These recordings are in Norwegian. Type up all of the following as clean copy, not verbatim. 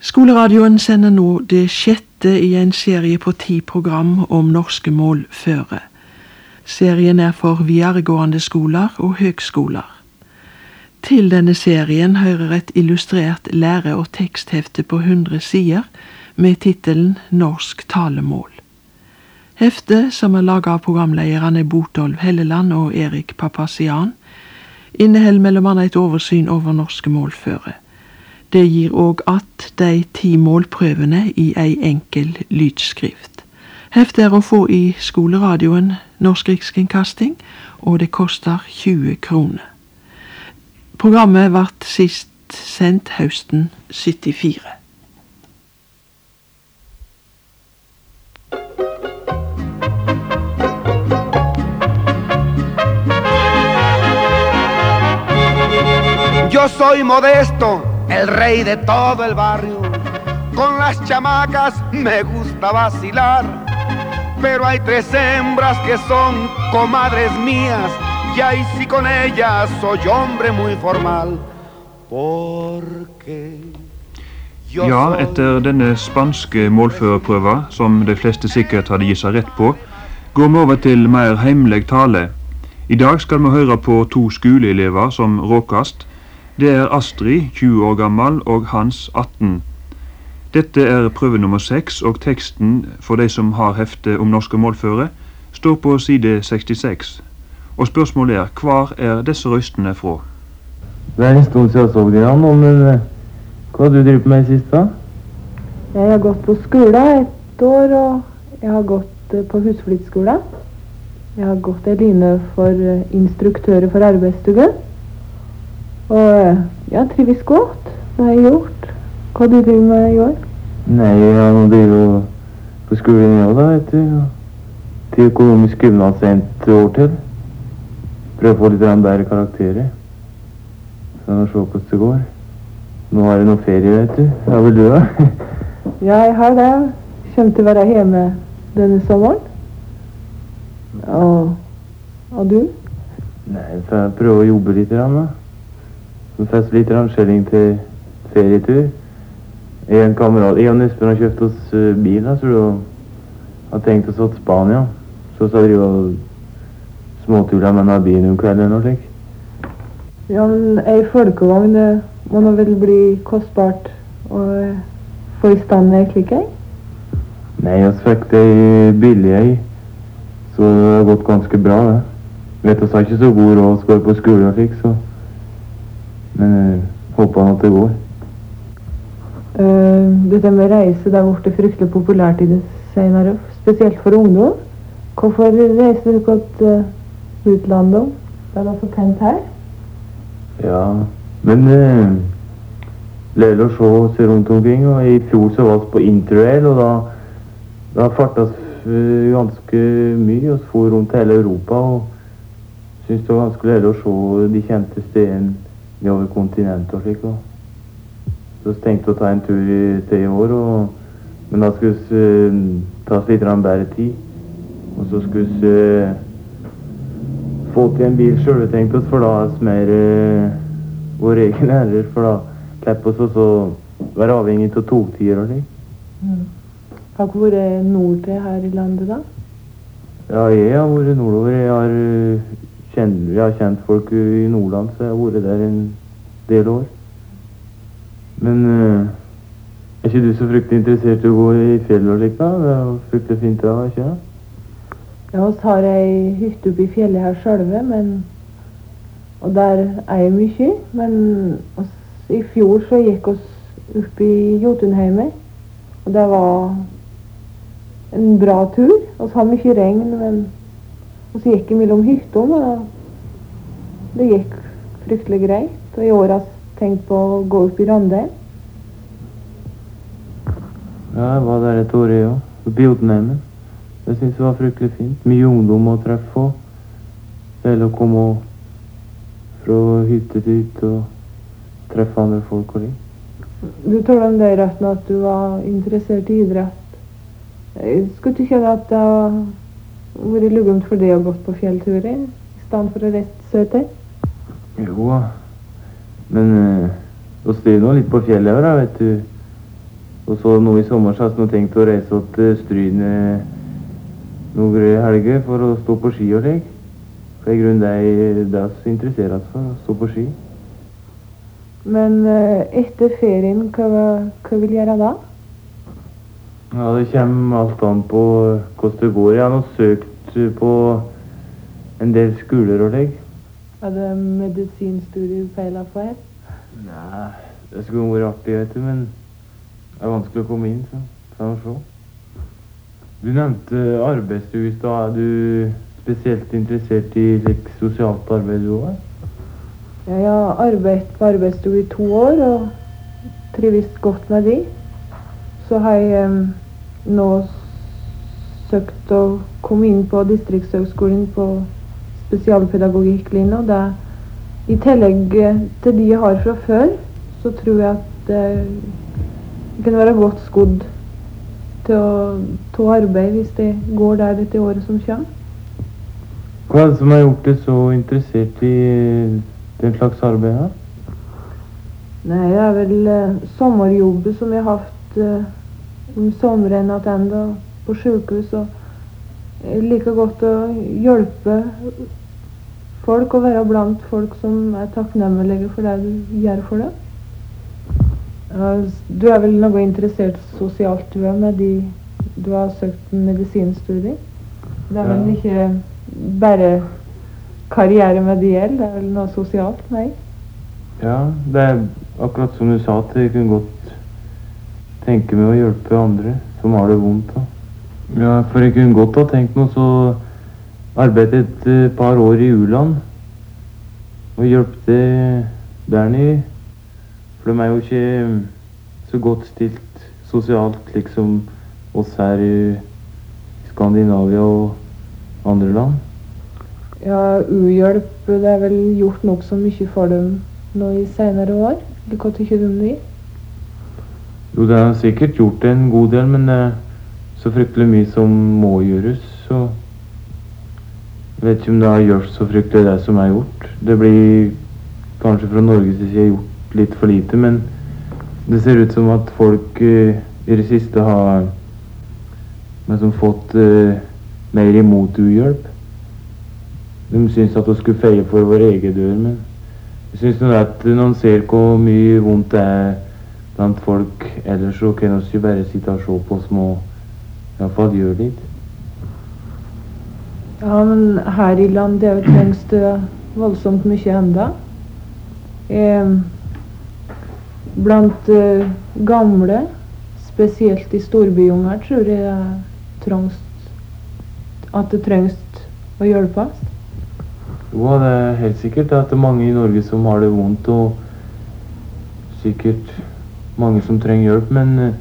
Skoleradioen sender nå det sjette i en serie på 10 program om norske målføre. Serien er for videregående skoler og høgskoler. Til denne serien hører et illustrert lære- og teksthefte på 100 sider med titelen Norsk talemål. Heftet, som er laget av programlederne Botolf Helleland og Erik Papazian, inneholder mellom annet et oversyn over norske målføre. Det gir òg att de 10 målprøvene i ei enkel lydskrift. Heftet er å få i skoleradioen Norsk Rikskringkasting, og det koster 20 kroner. Programmet ble sist sendt høsten 74. Yo soy Modesto, el rey de todo el barrio. Con las chamacas me gusta vacilar. Pero hay 3 hembras que son comadres mías. Y ahí sí con ellas soy hombre muy formal. Porque Ja, etter denne spanske målførerprøva, som de fleste sikkert hadde gitt seg rett på, går vi over til mer heimleg tale. I dag skal vi høre på 2 skoleelever som råkast. Det er Astrid, 20 år gammel, og Hans, 18. Dette er prøve nummer 6, og teksten for de som har hefte om norske målføre, står på side 66. Og spørsmålet er, hvor er disse røystene fra? Det er en stund siden jeg så dere nå, men hva har du drevet med sist da? Jeg har gått på skole 1 år, og jeg har gått på husflidsskole. Jeg har gått en linje for instruktører for arbeidsstue. Og jeg trives godt. Det har jeg gjort. Hva har du drevet med i år? Nei, jeg har drevet på skolen i år da, vet du. Til økonomisk gymnas 1 år til. Prøve å få litt bedre karakterer. Så nå se hvordan det går. Nå har jeg noen ferie, vet du. Hva vil du da? Ja, jeg har det. Jeg kommer til å være hjemme denne sommeren. Og du? Nei, jeg får prøve å jobbe litt da. Så får litt skjelling til ferietur. En kamerat, jeg og Nespen har kjøpt oss bil, da, så du har tenkt oss til Spania. Så skal vi drive småturer med denne bilen om kvelden og slik. Ja, men en folkevogn, det må nå vel bli kostbart å få i stand med slik, ikke? Nei, jeg fikk det billig, så det har gått ganske bra, det. Vet du, så har ikke så god råd å gå på skole og slik, så... Men håper han at det går. Dette med reise, det har vært fryktelig populært i det senere, spesielt for ungdom. Hvorfor reiser du godt utlandet? Det er da så kjent her? Ja, men lærte å se rundt omkring, og i fjor så var vi på Interrail, og da fartet vi ganske mye, og så for rundt hele Europa, og synes det var ganske lærte å se de kjente stedene over kontinentet og slik. Så tenkte vi å ta en tur til i år, men da skulle vi ta oss litt bedre tid. Og så skulle vi få til en bil selv, tenkte oss, for da er det mer vår egen ærer, for da slipper vi oss å være avhengig av togtider og slik. Har du vært nord til her i landet da? Ja, jeg har vært nordover. Jeg har kjent folk i Nordland, så jeg har vært der en del år. Men er ikke du så fryktelig interessert i å gå i fjellet og slik da? Det er jo fryktelig fint da, ikke det? Ja, vi har ei hytte oppe i fjellet her selve, og der er jeg mye, men i fjor så gikk vi opp i Jotunheimer, og det var en bra tur. Vi har mye regn, men og så gikk jeg mellom hyttene, og det gikk fryktelig greit. Og i år har jeg tenkt på å gå opp i Randheim. Ja, jeg var der et år, ja. Oppe i Jotunheimen. Jeg synes det var fryktelig fint. Mye ungdom å treffe på. Eller å komme fra hytte til hytte og treffe andre folk og litt. Du taler om det i retten at du var interessert i idrett. Skulle du kjenne at det har vært lugumt for deg å gått på fjellturer i stedet for å reise søter? Jo, men vi styrer nå litt på fjellet her, vet du. Og så nå i sommer så har jeg tenkt å reise opp til Stryne noen helger for å stå på ski og slik. For i grunnen det er så interessert for å stå på ski. Men etter ferien, hva vil du gjøre da? Ja, det kommer alt an på hvordan det går. Jeg har nå søkt på en del skoler og slik. Er det medisinstudier feilet for her? Nei, det skulle vært artig, vet du, men det er vanskelig å komme inn, så får vi se. Du nevnte arbeidsstue i stad. Er du spesielt interessert i sosialt arbeid du også? Ja, jeg har arbeidet på arbeidsstue i 2 år og trives godt med de. Så har jeg nå søkt å komme inn på distriktshøgskolen på spesialpedagogikklinja. I tillegg til de jeg har fra før, så tror jeg at det kan være godt skodd til å ta arbeid hvis det går der dette året som kommer. Hva er det som har gjort deg så interessert i den slags arbeid her? Nei, det er vel sommerjobber som jeg har hatt om sommeren attende på sykehus. Og jeg liker godt å hjelpe folk og være blant folk som er takknemlige for det du gjør for dem. Du er vel noe interessert sosialt du er med de du har søkt medisinstudier? Det er vel ikke bare karriere med de gjelder, det er vel noe sosialt, nei? Ja, det er akkurat som du sa, at jeg kunne godt tenke meg å hjelpe andre som har det vondt. Ja, for jeg kunne godt ha tenkt meg så arbeidet et par år i U-land og hjelpte der nede. For de er jo ikke så godt stilt sosialt, slik som oss her i Skandinavia og andre land. Ja, U-hjelp, det er vel gjort nok så mye for dem nå i senere år. Hva tykker du om det? Jo, det er sikkert gjort en god del, men det er så fryktelig mye som må gjøres, så jeg vet ikke om det har gjort så fryktelig det som er gjort. Det blir kanskje fra Norges side gjort litt for lite, men det ser ut som at folk i det siste har fått mer imot uhjelp. De synes at de skulle feie for vår egen dør, men jeg synes at når man ser hvor mye vondt det er blant folk ellers, så kan vi jo bare sitte og se på små, i hvert fall gjøre litt. Ja, men her i landet trengs det voldsomt mye enda. Blant gamle, spesielt i storbyunger, tror jeg at det trengs å hjelpes. Jo, det er helt sikkert at det er mange i Norge som har det vondt, og sikkert mange som trenger hjelp,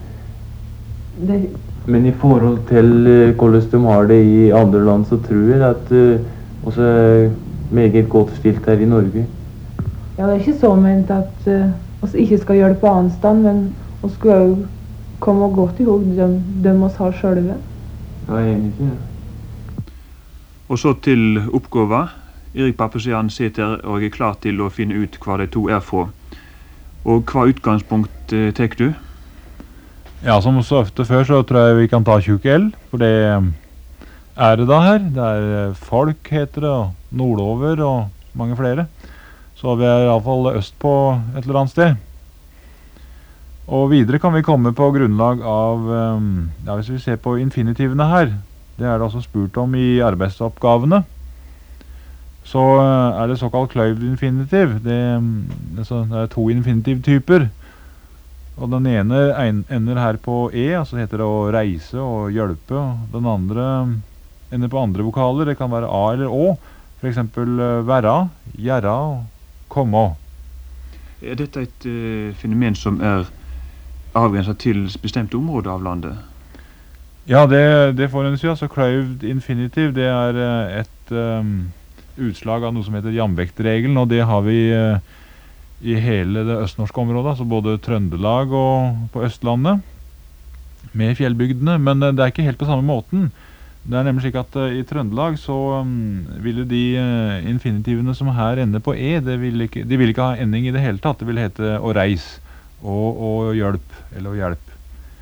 men i forhold til hvordan de har det i andre land, så tror jeg at også er meget godt stilt her i Norge. Ja, det er ikke så ment at vi ikke skal hjelpe annen stand, men vi skal jo komme godt i hug dem vi har sjølve. Ja, egentlig, ja. Og så til oppgåva. Erik Pappesian sitter og er klar til å finne ut hva de to er fra. Og hva utgangspunkt tek du? Ja, som så ofte før så tror jeg vi kan ta tjukk L, for det er det da her. Det er folk, heter det, og nordover og mange flere. Så vi er i alle fall øst på et eller annet sted. Og videre kan vi komme på grunnlag av, ja, hvis vi ser på infinitivene her, det er det altså spurt om i arbeidsoppgavene, så er det såkalt kløyvd infinitiv. Det er 2 infinitivtyper. Og den ene ender her på E, altså heter det å reise og hjelpe, og den andre ender på andre vokaler. Det kan være A eller Å, for eksempel være, gjøre og komme. Er dette et fenomen som er avgrenset til bestemte områder av landet? Ja, det får en si. Altså kløyvd infinitiv, det er et utslag av noe som heter jamvektregelen, og det har vi i hele det østnorske området, altså både Trøndelag og på Østlandet, med fjellbygdene, men det er ikke helt på samme måten. Det er nemlig slik at i Trøndelag så ville de infinitivene som her ender på E, de vil ikke ha ending i det hele tatt. Det vil hete å reis og hjelp, eller å hjelp.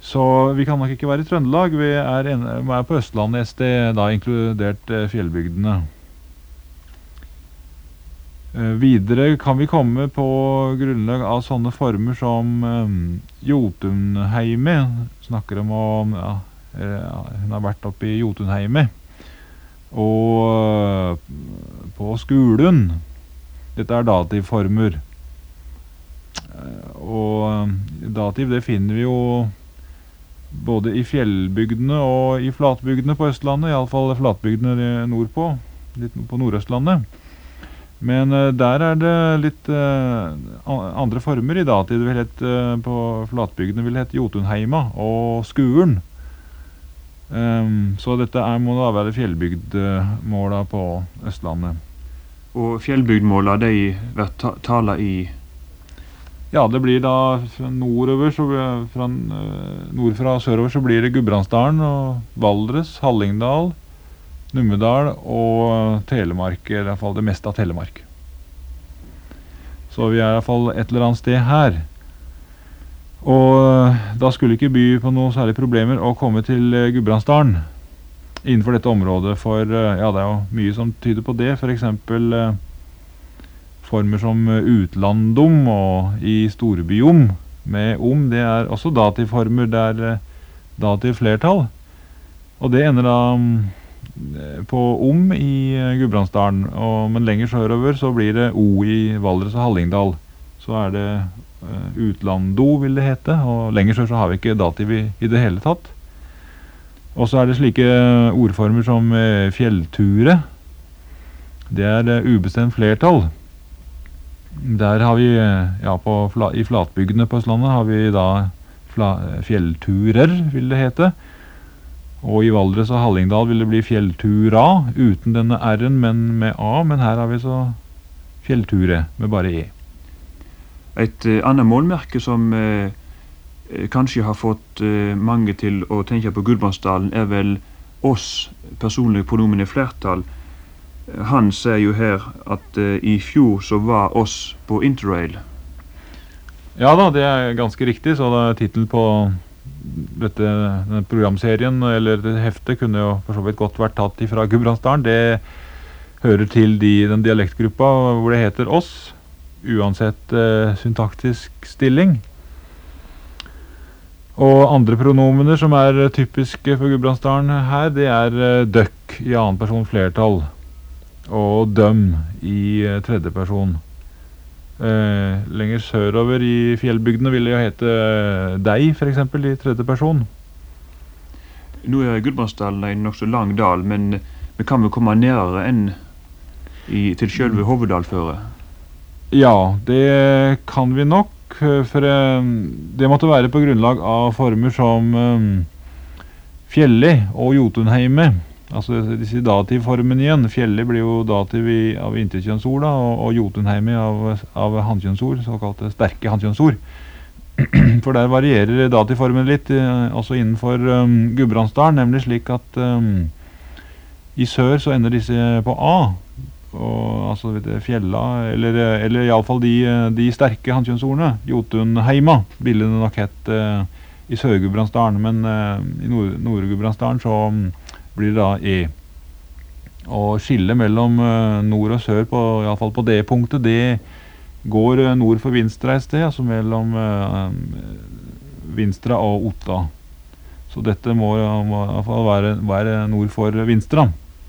Så vi kan nok ikke være i Trøndelag, vi er på Østlandet et sted, da inkludert fjellbygdene. Videre kan vi komme på grunnlag av sånne former som Jotunheimet, snakker om, hun har vært oppe i Jotunheimet, og på Skulund, dette dativformer. Og dativ det finner vi jo både i fjellbygdene og i flatbygdene på Østlandet, i alle fall flatbygdene nordpå, litt på Nordøstlandet. Men der det litt andre former i dativ. Det vil hete, på flatbygdene vil hete Jotunheima og Skuren. Så dette må da være fjellbygdmåla på Østlandet. Og fjellbygdmåla, de vært tala i? Ja, det blir da nordover, nordfra og sørover så blir det Gudbrandsdalen og Valdres, Hallingdal, Numedal og Telemark, i hvert fall det meste av Telemark. Så vi i hvert fall et eller annet sted her. Og da skulle ikke by på noen særlige problemer å komme til Gudbrandsdalen innenfor dette området, for ja, det jo mye som tyder på det, for eksempel former som utlandom og i storbyom med det også dativformer, det dativ flertall. Og det ender da på i Gudbrandsdalen, men lenger sørover så blir det o i Valdres og Hallingdal. Så det utlanddo vil det hete, og lenger sør så har vi ikke dativ i det hele tatt. Og så det slike ordformer som fjellture. Det ubestemt flertall. Der har vi, ja, i flatbygdene på Østlandet har vi da fjellturer, vil det hete. Og i Valdres og Hallingdal vil det bli fjelltura, uten denne R-en, men med A, men her har vi så fjellture, med bare E. Et annet målmerke som kanskje har fått mange til å tenke på Gudbrandsdalen vel oss, personlige pronomen i flertall. Han sier jo her at i fjor så var oss på Interrail. Ja da, det ganske riktig, så titlen på denne programserien, eller det heftet, kunne jo for så vidt godt vært tatt ifra Gudbrandsdalen. Det hører til den dialektgruppa hvor det heter oss, uansett syntaktisk stilling. Og andre pronomener som typiske for Gudbrandsdalen her, det døkk i annen person flertall, og døm i tredje person. Lenger sørover i fjellbygdene vil det jo hete deg, for eksempel, i tredje person. Nå Gudbrandsdalen en nok så lang dal, men vi kan vel komme nærere enn til selve hoveddalføret? Ja, det kan vi nok, for det måtte være på grunnlag av former som Fjelli og Jotunheime. Altså disse dativformene igjen. Fjelli blir jo dativ av interkjønnsord, og Jotunheime av hannkjønnsord, såkalte sterke hannkjønnsord. For der varierer dativformen litt, også innenfor Gudbrandsdalen, nemlig slik at i sør så ender disse på A. Og altså fjella, eller i alle fall de sterke hannkjønnsordene, Jotunheima, ville det nok hett i Sør-Gudbrandsdalen, men i Nord-Gudbrandsdalen så blir det da E. Og skillet mellom nord og sør, i alle fall på det punktet, det går nord for Vinstra et sted, altså mellom Vinstra og Otta. Så dette må i hvert fall være nord for Vinstra.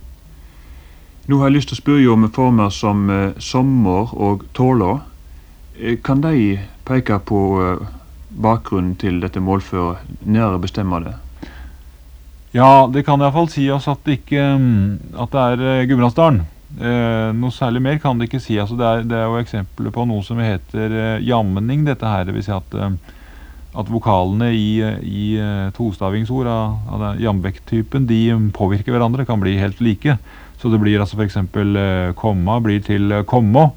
Nå har jeg lyst til å spørre om former som sommer og tåler. Kan de peke på bakgrunnen til dette målføret, nære bestemmer det? Ja, det kan i hvert fall si oss at det Gudbrandsdalen. Noe særlig mer kan det ikke si. Altså det jo eksempler på noe som heter jamning, dette her. Det vil si at vokalene i tostavingsord av jamvekt-typen, de påvirker hverandre, kan bli helt like. Så det blir altså for eksempel komma blir til kommo,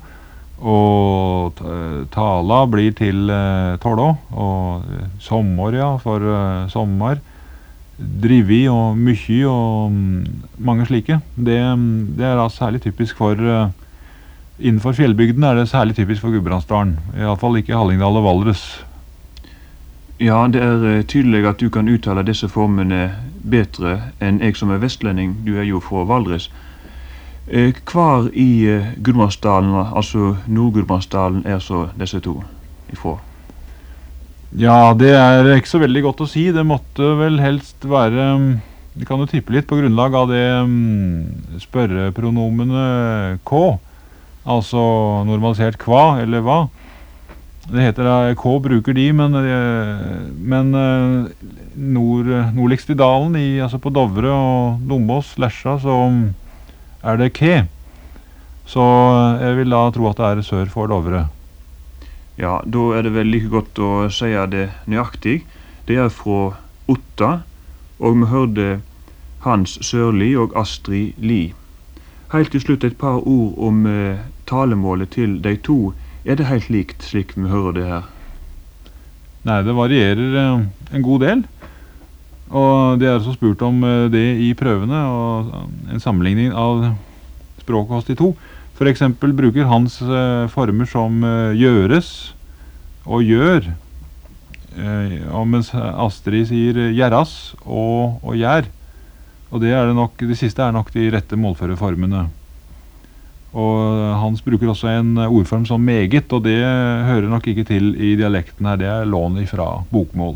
og tala blir til tålå, og sommer, ja, for sommer, drivi og mykje og mange slike. Det da særlig typisk for, innenfor fjellbygden det særlig typisk for Gudbrandsdalen, i alle fall ikke Hallingdal og Valdres. Ja, det er tydelig at du kan uttale disse formene bedre enn jeg som er vestlending. Du er jo fra Valdres. Hvar i Gudbrandsdalen, altså Nord-Gudbrandsdalen, er så disse to ifra? Ja, det er ikke så veldig godt å si. Det måtte vel helst være... Vi kan jo tippe litt på grunnlag av det spørrepronomene K, altså normalisert kva eller hva. Det heter K bruker de, men nordligst i dalen, altså på Dovre og Dombås, Lesja, så er det K. Så jeg vil da tro at det er sør for Dovre. Ja, da er det vel like godt å si det nøyaktig. Det er fra Otta, og vi hørte Hans Sørli og Astrid Li. Helt til slutt et par ord om talemålet til de to. Er det helt likt slik vi hører det her? Nei, det varierer en god del. Og det er så spurt om det i prøvene, og en sammenligning av språket hos de to. For eksempel bruker Hans former som gjøres og gjør, og mens Astrid sier gjerras og gjær. Og det siste er nok de rette målførerformene. Og Hans bruker også en ordform som meget, og det hører nok ikke til i dialekten her. Det er lån fra bokmål.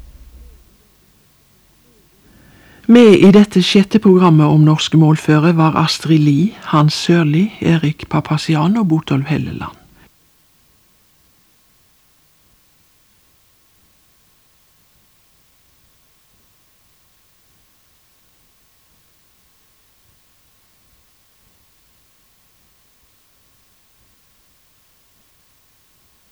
Med i dette 6. programmet om norske målføre var Astrid Li, Hans Sørli, Erik Papazian og Botolf Helleland.